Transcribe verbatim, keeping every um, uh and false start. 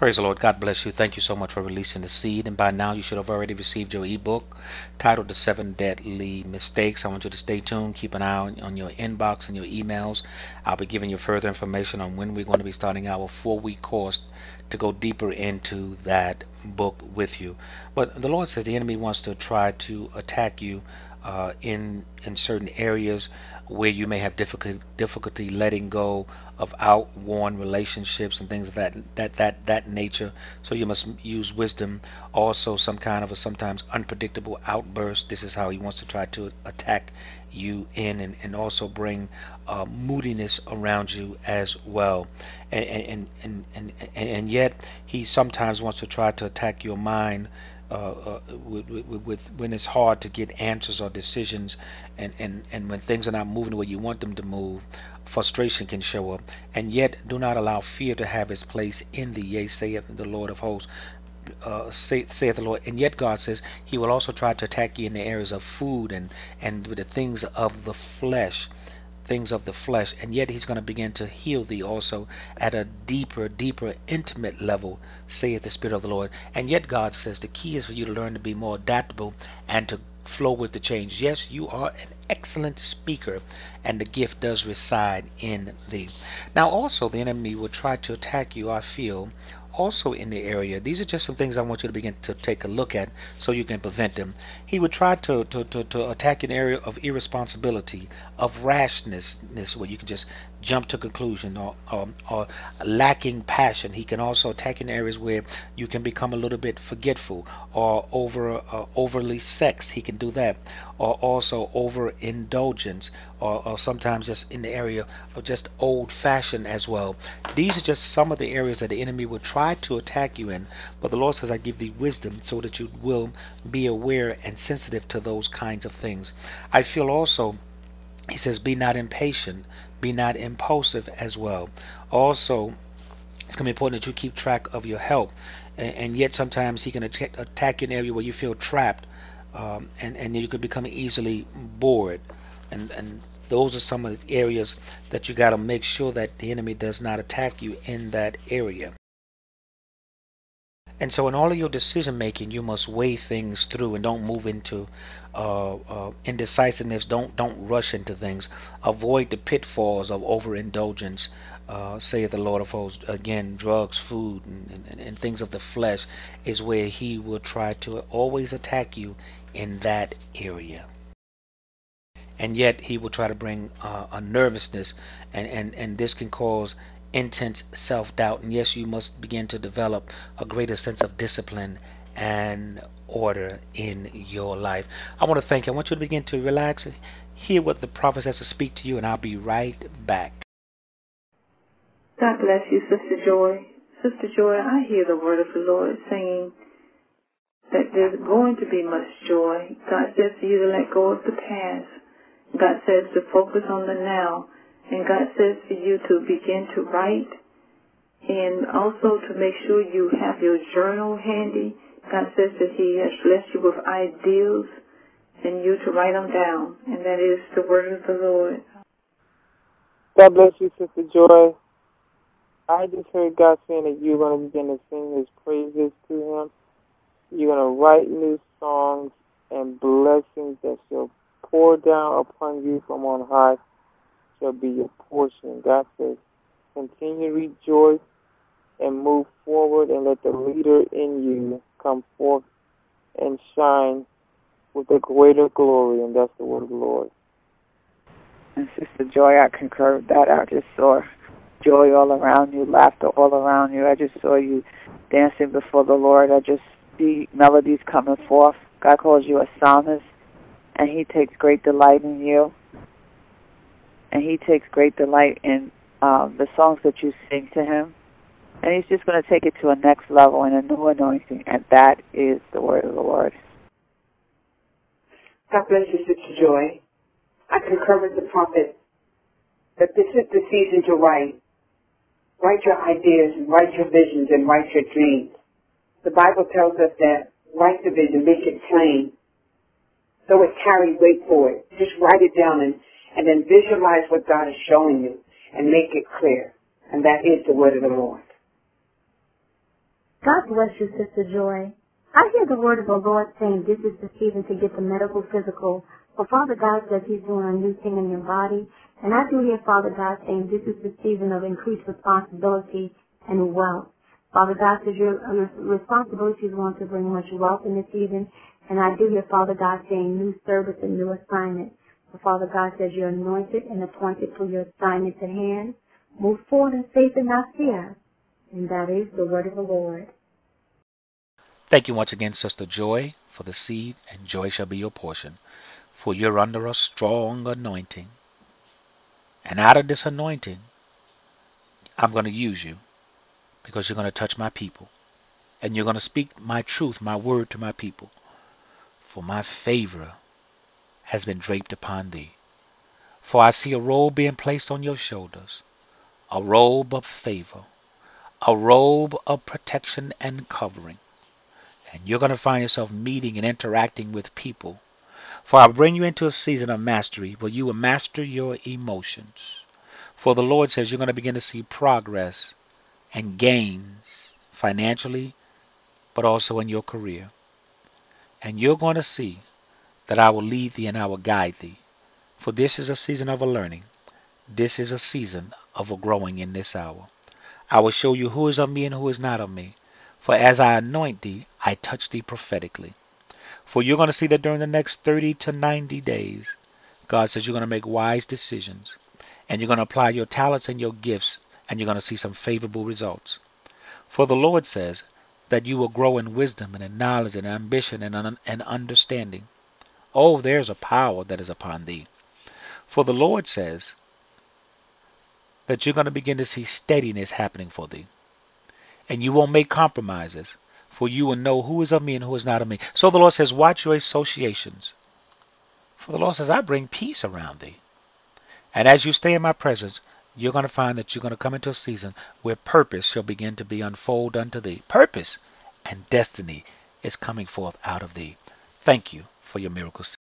Praise the Lord. God bless you. Thank you so much for releasing the seed. And by now, you should have already received your ebook titled The Seven Deadly Mistakes. I want you to stay tuned. Keep an eye on, on your inbox and your emails. I'll be giving you further information on when we're going to be starting our four week course to go deeper into that book with you. But the Lord says the enemy wants to try to attack you uh, in in certain areas where you may have difficulty difficulty letting go of outworn relationships and things of that that that that nature. So you must use wisdom. Also, some kind of a sometimes unpredictable outburst. This is how he wants to try to attack you in, and, and also bring uh, moodiness around you as well. And and, and and and and yet he sometimes wants to try to attack your mind uh, uh, with, with, with when it's hard to get answers or decisions, and, and, and when things are not moving the way you want them to move, frustration can show up. And yet, do not allow fear to have its place in thee. Yea, saith the Lord of hosts. Uh, say, saith the Lord. And yet, God says He will also try to attack you in the areas of food and and with the things of the flesh things of the flesh, and yet he's going to begin to heal thee also at a deeper, deeper, intimate level, saith the Spirit of the Lord. And yet God says the key is for you to learn to be more adaptable and to flow with the change. Yes, you are an excellent speaker, and the gift does reside in thee. Now also the enemy will try to attack you, I feel, also in the area. These are just some things I want you to begin to take a look at so you can prevent them. He would try to, to, to, to attack an area of irresponsibility, of rashness, where you can just jump to conclusion, or, or, or lacking passion. He can also attack in areas where you can become a little bit forgetful, or over uh, overly sexed. He can do that. Or also overindulgence, or, or sometimes just in the area of just old fashioned as well. These are just some of the areas that the enemy will try to attack you in. But the Lord says, I give thee wisdom so that you will be aware and sensitive to those kinds of things. I feel also, he says, be not impatient, be not impulsive as well. Also, it's going to be important that you keep track of your health. And, and yet sometimes he can attack, attack you in an area where you feel trapped, um, and, and you can become easily bored. And, and those are some of the areas that you got to make sure that the enemy does not attack you in that area. And so in all of your decision making, you must weigh things through and don't move into uh, uh, indecisiveness. Don't don't rush into things. Avoid the pitfalls of overindulgence. Uh, saith the Lord of hosts. Again, drugs, food, and, and, and things of the flesh is where he will try to always attack you in that area. And yet he will try to bring uh, a nervousness, and, and, and this can cause intense self-doubt. And yes, you must begin to develop a greater sense of discipline and order in your life. I want to thank you. I want you to begin to relax, hear what the prophet has to speak to you, and I'll be right back. God bless you, Sister Joy. Sister Joy, I hear the word of the Lord saying that there's going to be much joy. God says for you to let go of the past. God says to focus on the now. And God says for you to begin to write, and also to make sure you have your journal handy. God says that He has blessed you with ideals, and you to write them down. And that is the word of the Lord. God bless you, Sister Joy. I just heard God saying that you're going to begin to sing His praises to Him. You're going to write new songs and blessings that shall pour down upon you from on high shall be your portion. God says, continue to rejoice and move forward, and let the leader in you come forth and shine with a greater glory, and that's the word of the Lord. And Sister Joy, I concur with that. I just saw joy all around you, laughter all around you. I just saw you dancing before the Lord. I just see melodies coming forth. God calls you a psalmist, and He takes great delight in you. And He takes great delight in um, the songs that you sing to Him. And He's just going to take it to a next level in a new anointing, and that is the word of the Lord. God bless you, Sister Joy. I concur with the prophet that this is the season to write. Write your ideas, and write your visions, and write your dreams. The Bible tells us that write the vision, make it plain, so it carry weight for it. Just write it down and and then visualize what God is showing you and make it clear. And that is the word of the Lord. God bless you, Sister Joy. I hear the word of the Lord saying this is the season to get the medical physical. For Father God says he's doing a new thing in your body. And I do hear Father God saying this is the season of increased responsibility and wealth. Father God says your responsibility is going to bring much wealth in this season. And I do hear Father God saying new service and new assignment. For Father God says you're anointed and appointed for your assignments at hand. Move forward in faith and not fear. And that is the word of the Lord. Thank you once again, Sister Joy, for the seed, and joy shall be your portion. For you're under a strong anointing. And out of this anointing, I'm going to use you because you're going to touch my people. And you're going to speak my truth, my word to my people. For my favor has been draped upon thee. For I see a robe being placed on your shoulders, a robe of favor, a robe of protection and covering. And you're going to find yourself meeting and interacting with people. For I bring you into a season of mastery where you will master your emotions. For the Lord says you're going to begin to see progress and gains financially, but also in your career. And you're going to see that I will lead thee and I will guide thee. For this is a season of a learning. This is a season of a growing in this hour. I will show you who is of me and who is not of me. For as I anoint thee, I touch thee prophetically. For you're going to see that during the next thirty to ninety days, God says you're going to make wise decisions. And you're going to apply your talents and your gifts, and you're going to see some favorable results. For the Lord says that you will grow in wisdom and in knowledge and ambition and, un- and understanding. Oh, there's a power that is upon thee. For the Lord says that you're going to begin to see steadiness happening for thee. And you won't make compromises, for you will know who is of me and who is not of me. So the Lord says, watch your associations. For the Lord says, I bring peace around thee. And as you stay in my presence, you're going to find that you're going to come into a season where purpose shall begin to be unfold unto thee. Purpose and destiny is coming forth out of thee. Thank you for your miracles.